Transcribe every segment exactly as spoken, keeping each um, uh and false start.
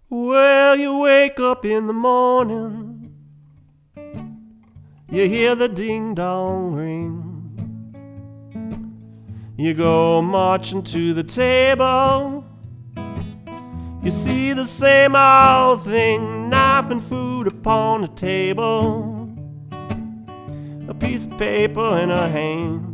Well, you wake up in the morning, you hear the ding-dong ring. You go marching to the table, you see the same old thing, knife and food upon the table, a piece of paper in her hand.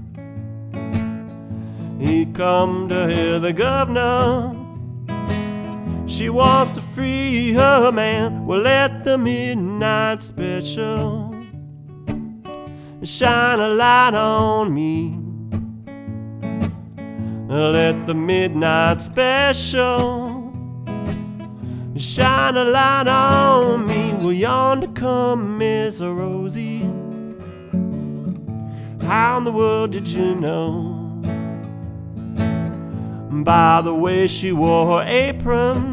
He come to hear the governor, she wants to free her man. Well, let the midnight special shine a light on me. Let the midnight special shine a light on me. Well, yonder come Miss Rosie. How in the world did you know? By the way she wore her apron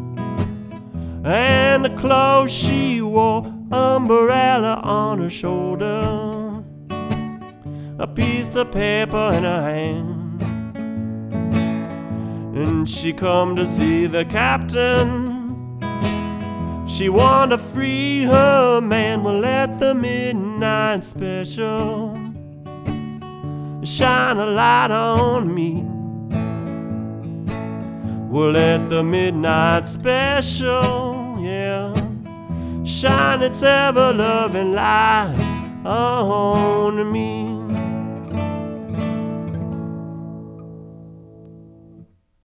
and the clothes she wore, umbrella on her shoulder, a piece of paper in her hand. And she come to see the captain, she want to free her man. Well, let the midnight special shine a light on me. Well, let the midnight special, yeah, shine its ever-loving light on me.